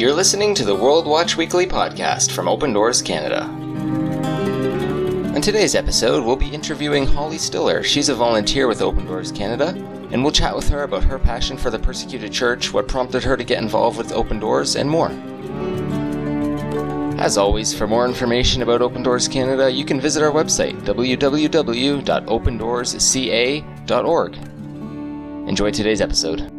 You're listening to the World Watch Weekly podcast from Open Doors Canada. On today's episode, we'll be interviewing Holly Stiller. She's a volunteer with Open Doors Canada, and we'll chat with her about her passion for the persecuted church, what prompted her to get involved with Open Doors, and more. As always, for more information about Open Doors Canada, you can visit our website, www.opendoorsca.org. Enjoy today's episode.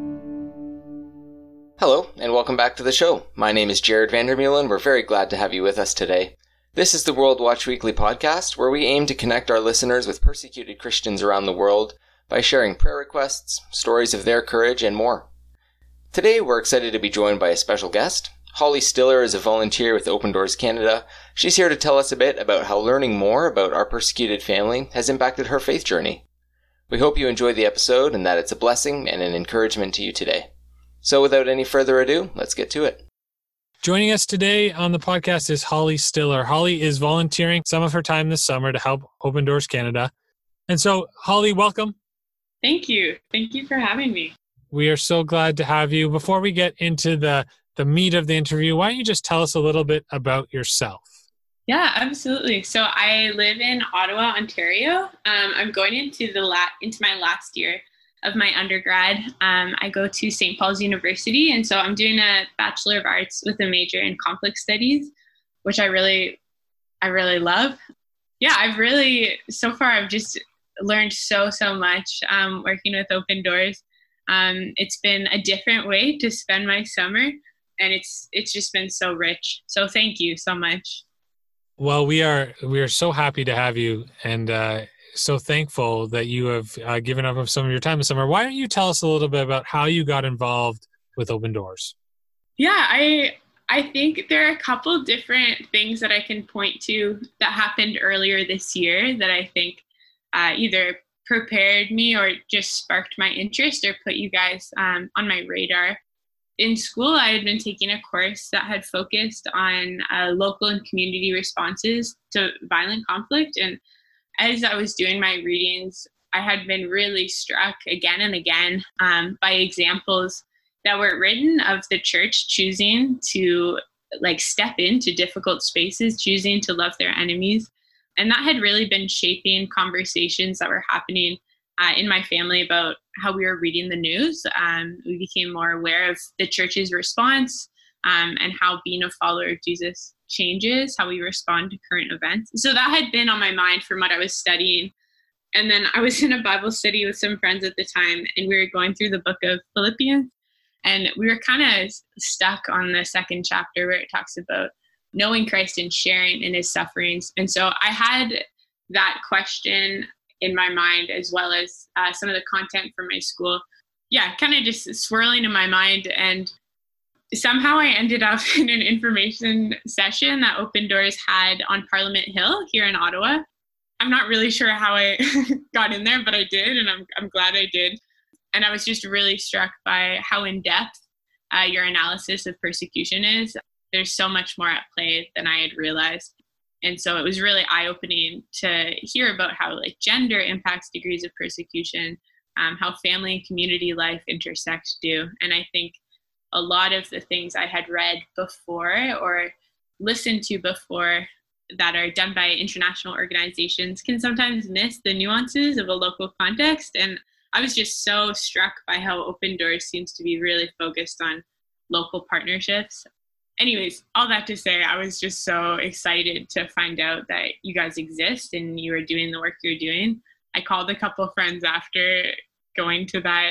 Hello, and welcome back to the show. My name is Jared Vandermeulen, and we're very glad to have you with us today. This is the World Watch Weekly podcast, where we aim to connect our listeners with persecuted Christians around the world by sharing prayer requests, stories of their courage, and more. Today, we're excited to be joined by a special guest. Holly Stiller is a volunteer with Open Doors Canada. She's here to tell us a bit about how learning more about our persecuted family has impacted her faith journey. We hope you enjoy the episode and that it's a blessing and an encouragement to you today. So without any further ado, let's get to it. Joining us today on the podcast is Holly Stiller. Holly is volunteering some of her time this summer to help Open Doors Canada. And so, Holly, welcome. Thank you. Thank you for having me. We are so glad to have you. Before we get into the meat of the interview, why don't you just tell us a little bit about yourself? Yeah, absolutely. So I live in Ottawa, Ontario. I'm going into my last year of my undergrad. I go to St. Paul's University, and so I'm doing a Bachelor of Arts with a major in conflict studies, which I really love. Yeah, so far I've just learned so much working with Open Doors. It's been a different way to spend my summer, and it's just been so rich. So thank you so much. Well, we are so happy to have you, and so thankful that you have given up some of your time this summer. Why don't you tell us a little bit about how you got involved with Open Doors? Yeah, I think there are a couple different things that I can point to that happened earlier this year that I think either prepared me or just sparked my interest or put you guys on my radar. In school, I had been taking a course that had focused on local and community responses to violent conflict. And as I was doing my readings, I had been really struck again and again by examples that were written of the church choosing to step into difficult spaces, choosing to love their enemies. And that had really been shaping conversations that were happening in my family about how we were reading the news. We became more aware of the church's response and how being a follower of Jesus changes how we respond to current events. So that had been on my mind from what I was studying. And then I was in a Bible study with some friends at the time, and we were going through the book of Philippians. And we were kind of stuck on the second chapter where it talks about knowing Christ and sharing in his sufferings. And so I had that question in my mind, as well as some of the content from my school. Yeah, kind of just swirling in my mind. And somehow I ended up in an information session that Open Doors had on Parliament Hill here in Ottawa. I'm not really sure how I got in there, but I did, and I'm glad I did. And I was just really struck by how in-depth your analysis of persecution is. There's so much more at play than I had realized. And so it was really eye-opening to hear about how gender impacts degrees of persecution, how family and community life intersect too. And I think a lot of the things I had read before or listened to before that are done by international organizations can sometimes miss the nuances of a local context. And I was just so struck by how Open Doors seems to be really focused on local partnerships. Anyways, all that to say, I was just so excited to find out that you guys exist and you are doing the work you're doing. I called a couple friends after going to that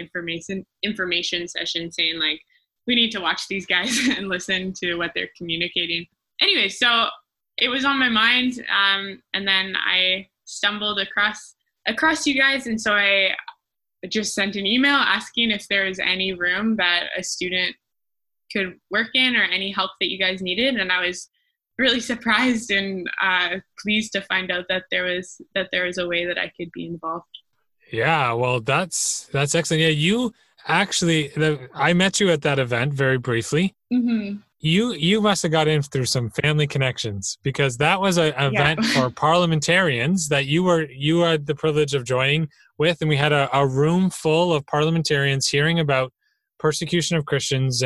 information session saying we need to watch these guys and listen to what they're communicating. Anyway, so it was on my mind, and then I stumbled across you guys, and so I just sent an email asking if there was any room that a student could work in or any help that you guys needed. And I was really surprised and pleased to find out that there was a way that I could be involved. Yeah, well, that's excellent. Yeah, you actually, I met you at that event very briefly. Mm-hmm. You must have got in through some family connections, because that was an event for parliamentarians that you had the privilege of joining with, and we had a room full of parliamentarians hearing about persecution of Christians and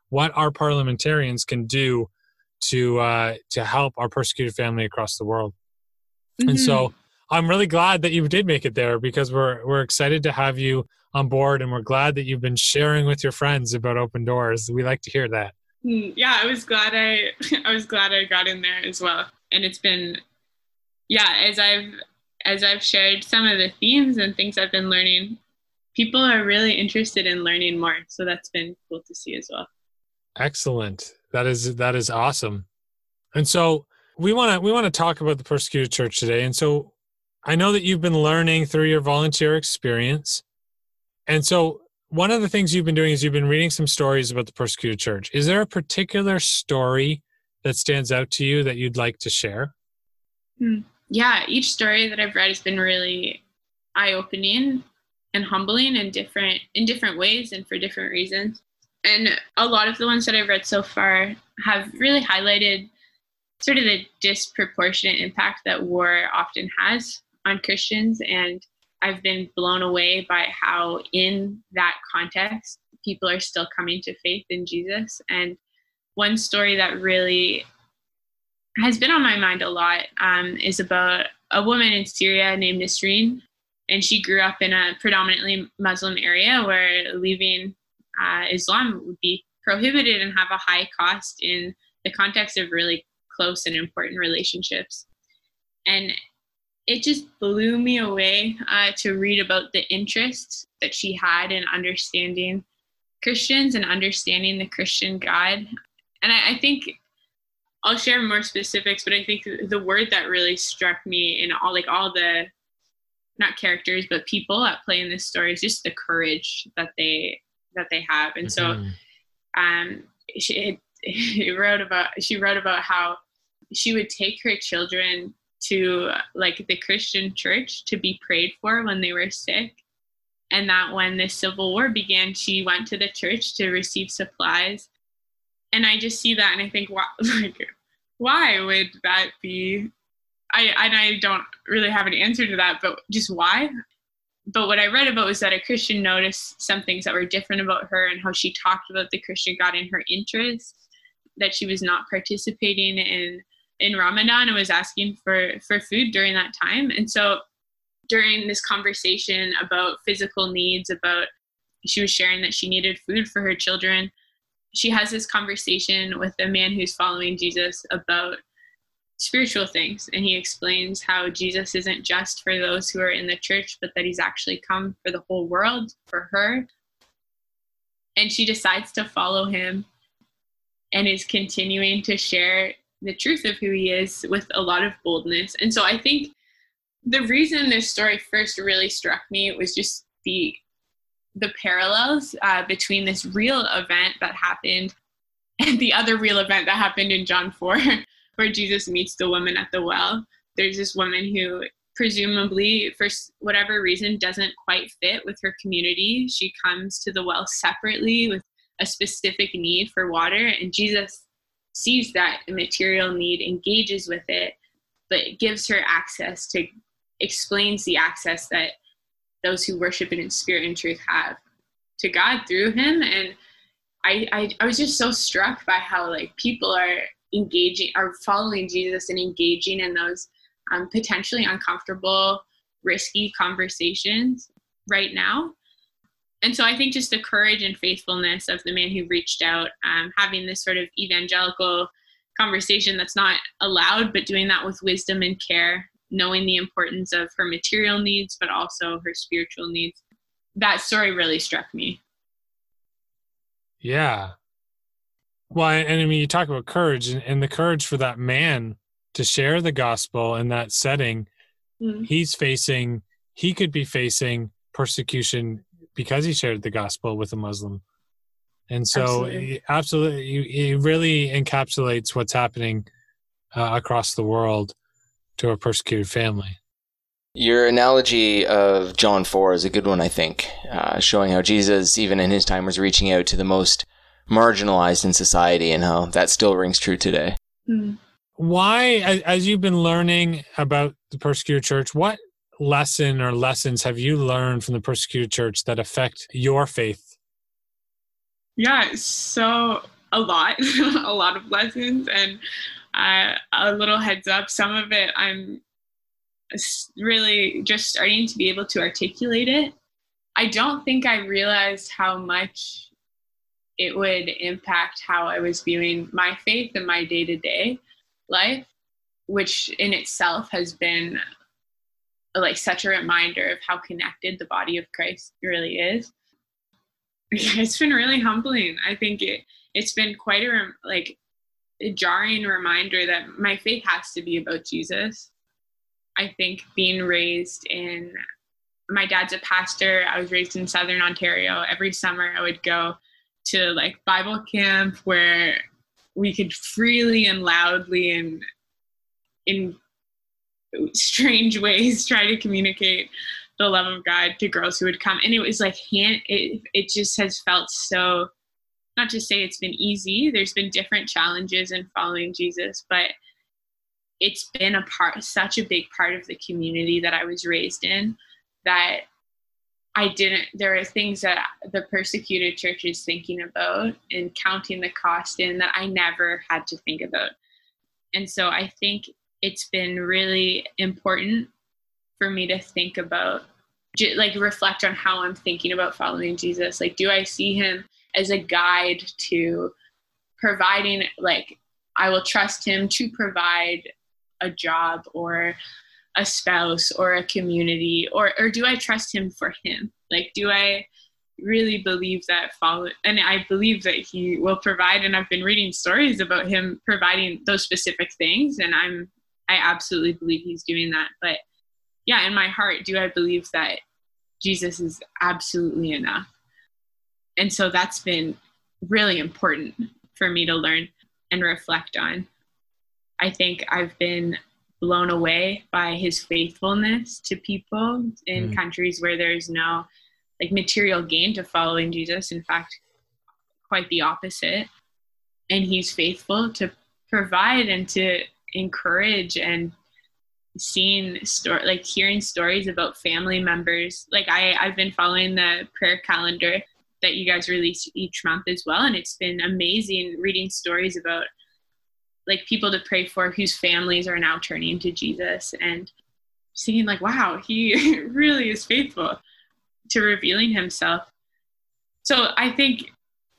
what our parliamentarians can do to help our persecuted family across the world. Mm-hmm. And so I'm really glad that you did make it there, because we're excited to have you on board, and we're glad that you've been sharing with your friends about Open Doors. We like to hear that. Yeah, I was glad I got in there as well. And it's been, as I've shared some of the themes and things I've been learning, people are really interested in learning more. So that's been cool to see as well. Excellent. That is awesome. And so we want to talk about the persecuted church today. And so I know that you've been learning through your volunteer experience. And so one of the things you've been doing is you've been reading some stories about the persecuted church. Is there a particular story that stands out to you that you'd like to share? Yeah, each story that I've read has been really eye-opening and humbling in different ways and for different reasons. And a lot of the ones that I've read so far have really highlighted sort of the disproportionate impact that war often has on Christians. And I've been blown away by how in that context, people are still coming to faith in Jesus. And one story that really has been on my mind a lot is about a woman in Syria named Nisreen. And she grew up in a predominantly Muslim area where leaving Islam would be prohibited and have a high cost in the context of really close and important relationships. And it just blew me away to read about the interest that she had in understanding Christians and understanding the Christian God. And I think I'll share more specifics, but I think the word that really struck me in all the, not characters, but people at play in this story is just the courage that they have. And so she wrote about how she would take her children to like the Christian church to be prayed for when they were sick. And that when the Civil War began, she went to the church to receive supplies. And I just see that and I think, why would that be? I don't really have an answer to that, but just why? But what I read about was that a Christian noticed some things that were different about her and how she talked about the Christian God in her interests, that she was not participating in Ramadan and was asking for food during that time. And so during this conversation about physical needs, she was sharing that she needed food for her children, she has this conversation with a man who's following Jesus about spiritual things. And he explains how Jesus isn't just for those who are in the church, but that he's actually come for the whole world, for her. And she decides to follow him and is continuing to share the truth of who he is with a lot of boldness. And so I think the reason this story first really struck me was just the parallels between this real event that happened and the other real event that happened in John 4, where Jesus meets the woman at the well. There's this woman who presumably, for whatever reason, doesn't quite fit with her community. She comes to the well separately with a specific need for water, and Jesus sees that material need, engages with it, but gives her access explains the access that those who worship in spirit and truth have to God through him. And I was just so struck by how people are following Jesus and engaging in those potentially uncomfortable, risky conversations right now. And so I think just the courage and faithfulness of the man who reached out, having this sort of evangelical conversation that's not allowed, but doing that with wisdom and care, knowing the importance of her material needs, but also her spiritual needs. That story really struck me. Yeah. Well, and I mean, you talk about courage and the courage for that man to share the gospel in that setting. Mm-hmm. He could be facing persecution because he shared the gospel with a Muslim. And so absolutely, it really encapsulates what's happening across the world to a persecuted family. Your analogy of John 4 is a good one, I think, showing how Jesus, even in his time, was reaching out to the most marginalized in society and how that still rings true today. Why, as you've been learning about the persecuted church, what lesson or lessons have you learned from the persecuted church that affect your faith? Yeah, so a lot, a lot of lessons. And a little heads up, some of it I'm really just starting to be able to articulate it. I don't think I realized how much it would impact how I was viewing my faith and my day-to-day life, which in itself has been like such a reminder of how connected the body of Christ really is. It's been really humbling. I think it's been quite a jarring reminder that my faith has to be about Jesus. I think being raised in, my dad's a pastor. I was raised in Southern Ontario. Every summer I would go to like Bible camp where we could freely and loudly and in strange ways try to communicate the love of God to girls who would come. And it was like, it just has felt so, not to say it's been easy. There's been different challenges in following Jesus, but it's been such a big part of the community that I was raised in, that there are things that the persecuted church is thinking about and counting the cost in that I never had to think about. And so I think it's been really important for me to think about, like reflect on how I'm thinking about following Jesus. Like, do I see him as a guide to providing, like, I will trust him to provide a job or a spouse or a community, or do I trust him for him? Like, do I really believe that and I believe that he will provide, and I've been reading stories about him providing those specific things, and I absolutely believe he's doing that. But yeah, in my heart, do I believe that Jesus is absolutely enough? And so that's been really important for me to learn and reflect on. I think I've been blown away by his faithfulness to people in countries where there's no like material gain to following Jesus. In fact, quite the opposite. And he's faithful to provide and to encourage, and hearing stories about family members. Like I've been following the prayer calendar that you guys release each month as well. And it's been amazing reading stories about like people to pray for whose families are now turning to Jesus, and seeing like, wow, he really is faithful to revealing himself. So I think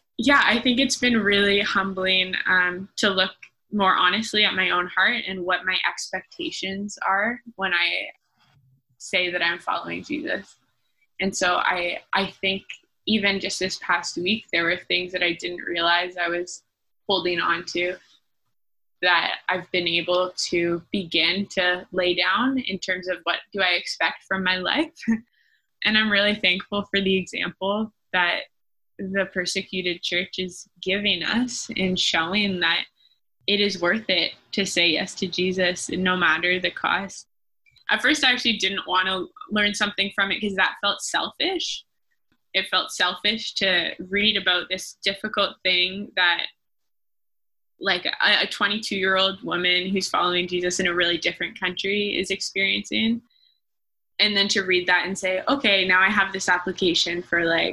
it's been really humbling to look more honestly at my own heart and what my expectations are when I say that I'm following Jesus. And so I think even just this past week, there were things that I didn't realize I was holding on to that I've been able to begin to lay down in terms of what do I expect from my life. And I'm really thankful for the example that the persecuted church is giving us in showing that it is worth it to say yes to Jesus, no matter the cost. At first, I actually didn't want to learn something from it because that felt selfish. It felt selfish to read about this difficult thing that like a 22-year-old woman who's following Jesus in a really different country is experiencing. And then to read that and say, okay, now I have this application for like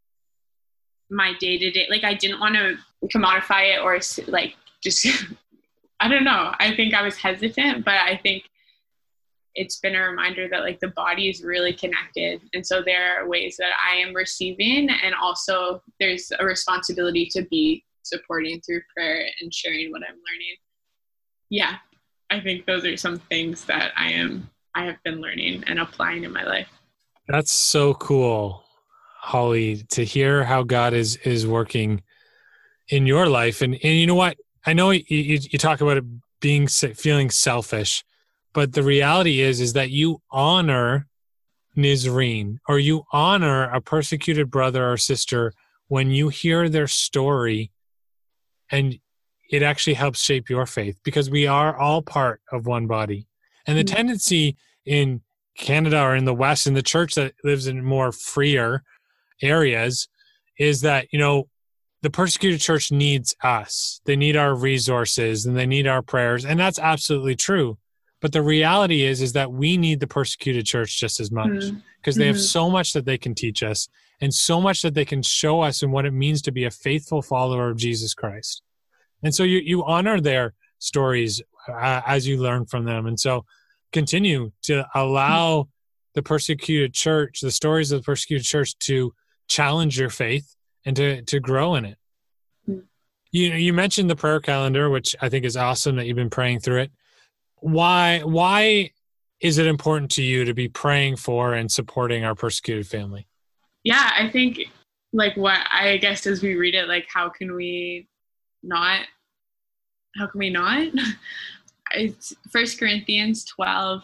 my day-to-day. Like I didn't want to commodify it or like just, I don't know. I think I was hesitant, but I think it's been a reminder that like the body is really connected. And so there are ways that I am receiving, and also there's a responsibility to be supporting through prayer and sharing what I'm learning. Yeah, I think those are some things that I have been learning and applying in my life. That's so cool, Holly, to hear how God is working in your life. And you know what? I know you talk about it feeling selfish, but the reality is that you honor Nizreen, or you honor a persecuted brother or sister when you hear their story, and it actually helps shape your faith, because we are all part of one body. And the tendency in Canada or in the West, in the church that lives in more freer areas, is that, you know, the persecuted church needs us. They need our resources and they need our prayers. And that's absolutely true. But the reality is that we need the persecuted church just as much, because they have so much that they can teach us and so much that they can show us in what it means to be a faithful follower of Jesus Christ. And so you honor their stories as you learn from them. And so continue to allow the persecuted church, the stories of the persecuted church, to challenge your faith and to grow in it. You mentioned the prayer calendar, which I think is awesome that you've been praying through it. Why is it important to you to be praying for and supporting our persecuted family? Yeah, I think what I guess as we read it, how can we not? It's 1 Corinthians 12,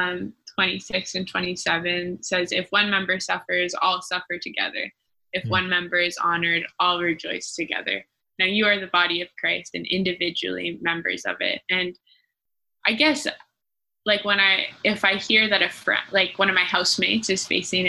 26 and 27 says, if one member suffers, all suffer together. If one member is honored, all rejoice together. Now you are the body of Christ and individually members of it. And I guess if I hear that a friend, one of my housemates is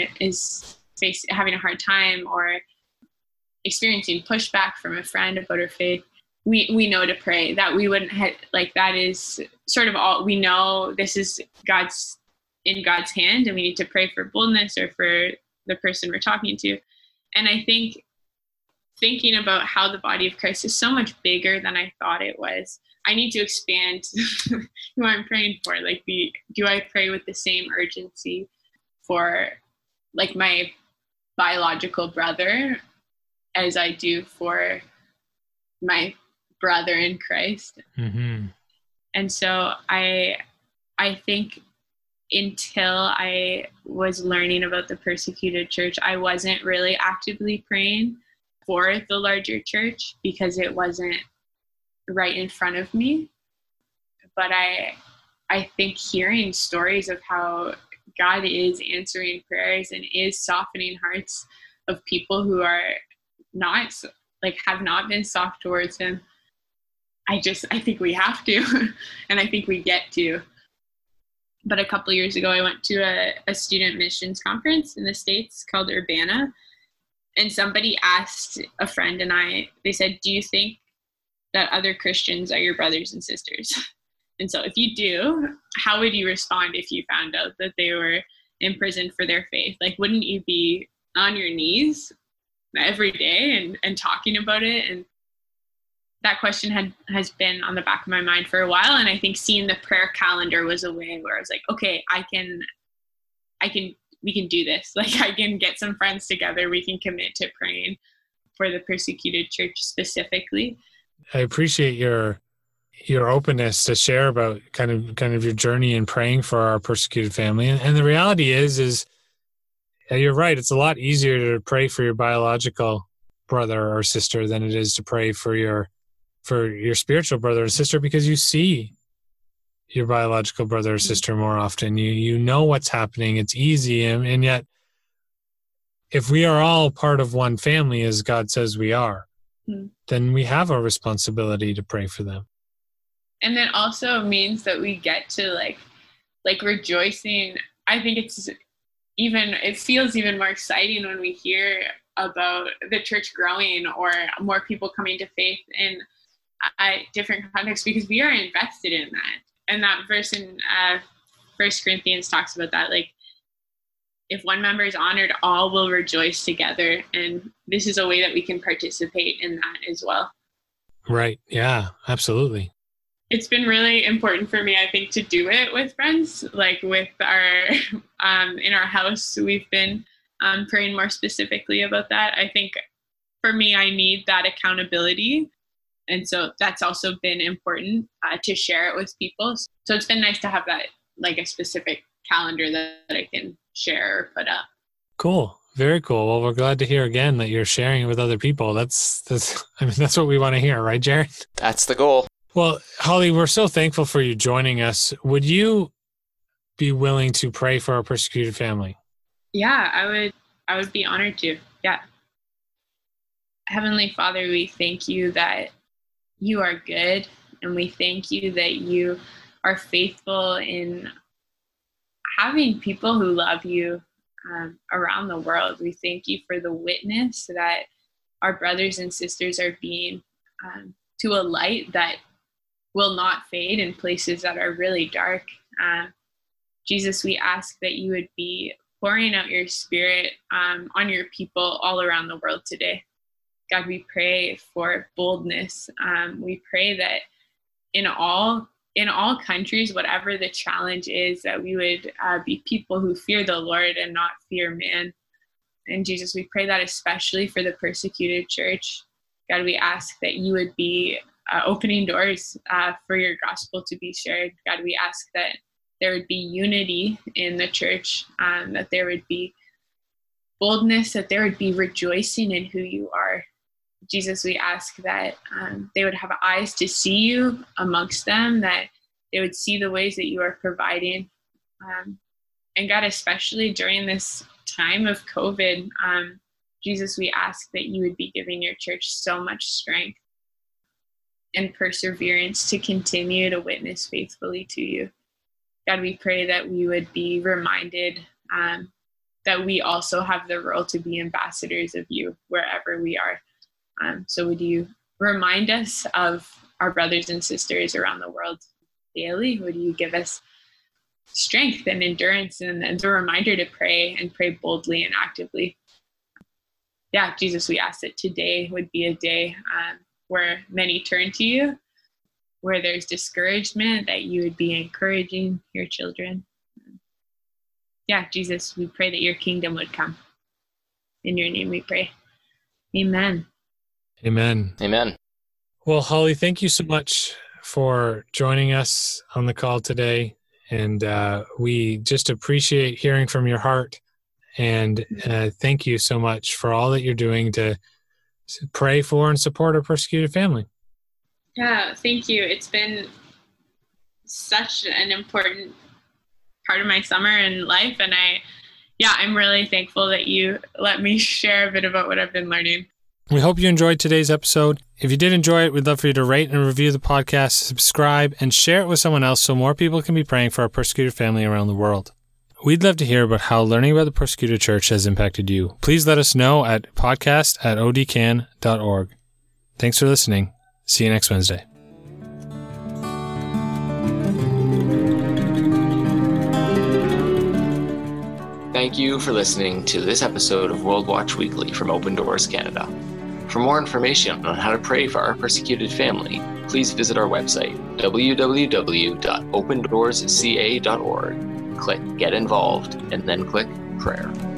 having a hard time or experiencing pushback from a friend about her faith, we know to pray, that we wouldn't have, that is sort of all we know. This is in God's hand, and we need to pray for boldness or for the person we're talking to. And I think thinking about how the body of Christ is so much bigger than I thought it was. I need to expand who I'm praying for. Do I pray with the same urgency for my biological brother as I do for my brother in Christ? Mm-hmm. And so I think until I was learning about the persecuted church, I wasn't really actively praying for the larger church because it wasn't right in front of me. But I think hearing stories of how God is answering prayers and is softening hearts of people who are not have not been soft towards him, I think we have to, and I think we get to. But a couple of years ago, I went to a student missions conference in the States called Urbana, and somebody asked a friend and I, they said, do you think that other Christians are your brothers and sisters? And so if you do, how would you respond if you found out that they were imprisoned for their faith? Wouldn't you be on your knees every day and talking about it? And that question has been on the back of my mind for a while. And I think seeing the prayer calendar was a way where I was okay, we can do this. I can get some friends together. We can commit to praying for the persecuted church specifically. I appreciate your openness to share about kind of your journey in praying for our persecuted family. And the reality is you're right. It's a lot easier to pray for your biological brother or sister than it is to pray for your spiritual brother or sister, because you see your biological brother or sister more often. You know what's happening. It's easy. And yet, if we are all part of one family, as God says we are, then we have a responsibility to pray for them. And that also means that we get to rejoicing. I think it feels even more exciting when we hear about the church growing or more people coming to faith in different contexts, because we are invested in that. And that verse in 1 Corinthians talks about that. If one member is honored, all will rejoice together. And this is a way that we can participate in that as well. Right. Yeah, absolutely. It's been really important for me, I think, to do it with friends. With our, in our house, we've been praying more specifically about that. I think for me, I need that accountability. And so that's also been important to share it with people. So it's been nice to have that, a specific calendar that I can share or put up. Cool. Very cool. Well, we're glad to hear again that you're sharing it with other people. That's what we want to hear, right, Jared? That's the goal. Well, Holly, we're so thankful for you joining us. Would you be willing to pray for our persecuted family? Yeah, I would be honored to. Yeah. Heavenly Father, we thank you that you are good, and we thank you that you are faithful in having people who love you around the world. We thank you for the witness that our brothers and sisters are being to a light that will not fade in places that are really dark. Jesus, we ask that you would be pouring out your Spirit on your people all around the world today. God, we pray for boldness. We pray that in all countries, whatever the challenge is, that we would be people who fear the Lord and not fear man. And Jesus, we pray that especially for the persecuted church. God, we ask that you would be opening doors for your gospel to be shared. God, we ask that there would be unity in the church, that there would be boldness, that there would be rejoicing in who you are. Jesus, we ask that they would have eyes to see you amongst them, that they would see the ways that you are providing. And God, especially during this time of COVID, Jesus, we ask that you would be giving your church so much strength and perseverance to continue to witness faithfully to you. God, we pray that we would be reminded that we also have the role to be ambassadors of you wherever we are. So would you remind us of our brothers and sisters around the world daily? Would you give us strength and endurance and a reminder to pray and pray boldly and actively? Yeah, Jesus, we ask that today would be a day where many turn to you, where there's discouragement, that you would be encouraging your children. Yeah, Jesus, we pray that your kingdom would come. In your name we pray. Amen. Amen. Amen. Well, Holly, thank you so much for joining us on the call today. And we just appreciate hearing from your heart. And thank you so much for all that you're doing to pray for and support our persecuted family. Yeah, thank you. It's been such an important part of my summer and life. And I'm really thankful that you let me share a bit about what I've been learning. We hope you enjoyed today's episode. If you did enjoy it, we'd love for you to rate and review the podcast, subscribe, and share it with someone else so more people can be praying for our persecuted family around the world. We'd love to hear about how learning about the persecuted church has impacted you. Please let us know at podcast@odcan.org. Thanks for listening. See you next Wednesday. Thank you for listening to this episode of World Watch Weekly from Open Doors Canada. For more information on how to pray for our persecuted family, please visit our website, www.opendoorsca.org. Click Get Involved, and then click Prayer.